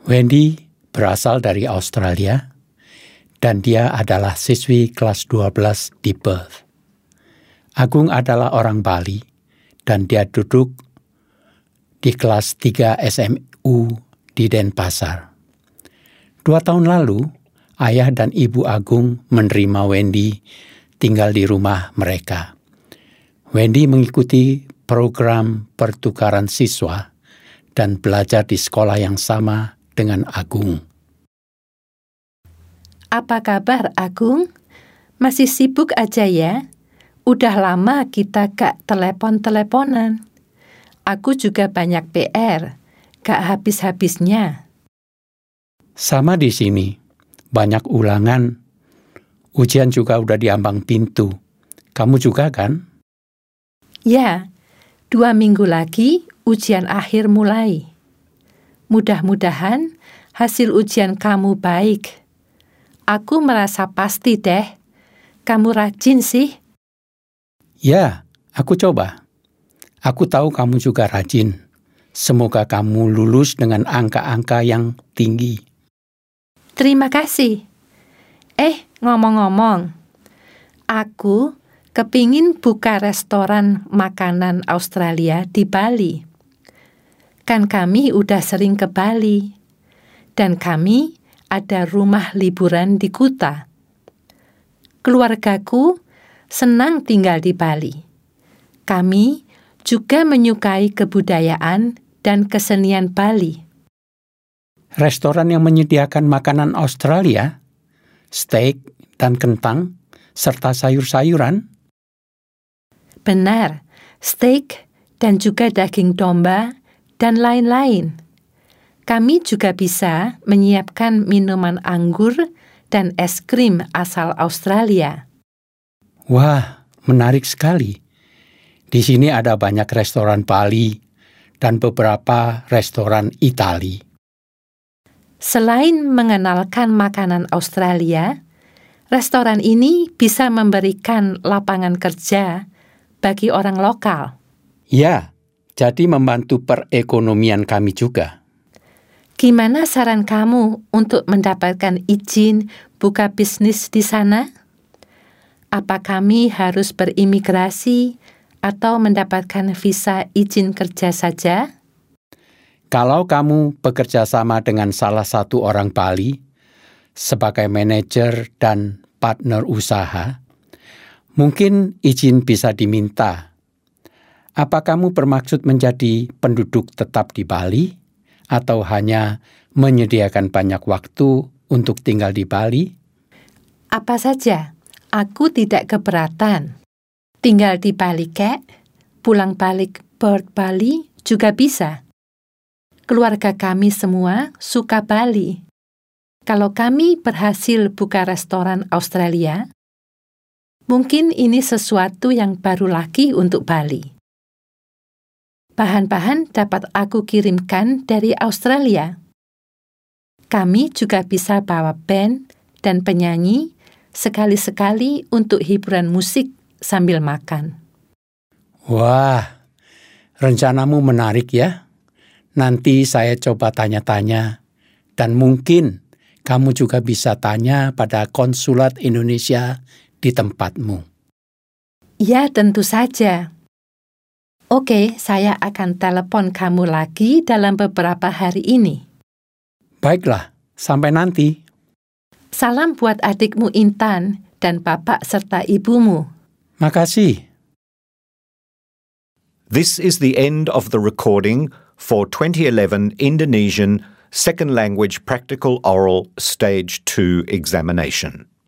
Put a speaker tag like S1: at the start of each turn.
S1: Wendy berasal dari Australia dan dia adalah siswi kelas 12 di Perth. Agung adalah orang Bali dan dia duduk di kelas 3 SMU di Denpasar. 2 tahun lalu, ayah dan ibu Agung menerima Wendy tinggal di rumah mereka. Wendy mengikuti program pertukaran siswa dan belajar di sekolah yang sama dengan Agung.
S2: Apa kabar, Agung? Masih sibuk aja ya? Udah lama kita gak telepon-teleponan. Aku juga banyak PR, gak habis-habisnya.
S1: Sama di sini, banyak ulangan. Ujian juga udah di ambang pintu. Kamu juga kan?
S2: Ya, 2 minggu lagi ujian akhir mulai. Mudah-mudahan hasil ujian kamu baik. Aku merasa pasti deh, kamu rajin sih.
S1: Ya, aku coba. Aku tahu kamu juga rajin. Semoga kamu lulus dengan angka-angka yang tinggi.
S2: Terima kasih. Ngomong-ngomong, aku kepingin buka restoran makanan Australia di Bali. Kan kami udah sering ke Bali. Dan kami ada rumah liburan di Kuta. Keluargaku senang tinggal di Bali. Kami juga menyukai kebudayaan dan kesenian Bali.
S1: Restoran yang menyediakan makanan Australia, steak dan kentang, serta sayur-sayuran?
S2: Benar, steak dan juga daging domba dan lain-lain. Kami juga bisa menyiapkan minuman anggur dan es krim asal Australia.
S1: Wah, menarik sekali. Di sini ada banyak restoran Bali dan beberapa restoran Itali.
S2: Selain mengenalkan makanan Australia, restoran ini bisa memberikan lapangan kerja bagi orang lokal.
S1: Ya, jadi membantu perekonomian kami juga.
S2: Gimana saran kamu untuk mendapatkan izin buka bisnis di sana? Apa kami harus berimigrasi atau mendapatkan visa izin kerja saja?
S1: Kalau kamu bekerja sama dengan salah satu orang Bali sebagai manajer dan partner usaha, mungkin izin bisa diminta. Apa kamu bermaksud menjadi penduduk tetap di Bali atau hanya menyediakan banyak waktu untuk tinggal di Bali?
S2: Apa saja, aku tidak keberatan. Tinggal di Bali kek, pulang balik Perth Bali juga bisa. Keluarga kami semua suka Bali. Kalau kami berhasil buka restoran Australia, mungkin ini sesuatu yang baru lagi untuk Bali. Bahan-bahan dapat aku kirimkan dari Australia. Kami juga bisa bawa band dan penyanyi sekali-sekali untuk hiburan musik sambil makan.
S1: Wah, rencanamu menarik ya. Nanti saya coba tanya-tanya, dan mungkin kamu juga bisa tanya pada konsulat Indonesia di tempatmu.
S2: Ya, tentu saja. Oke, saya akan telepon kamu lagi dalam beberapa hari ini.
S1: Baiklah, sampai nanti.
S2: Salam buat adikmu Intan dan bapak serta ibumu.
S1: Makasih.
S3: This is the end of the recording for 2011 Indonesian Second Language Practical Oral Stage 2 examination.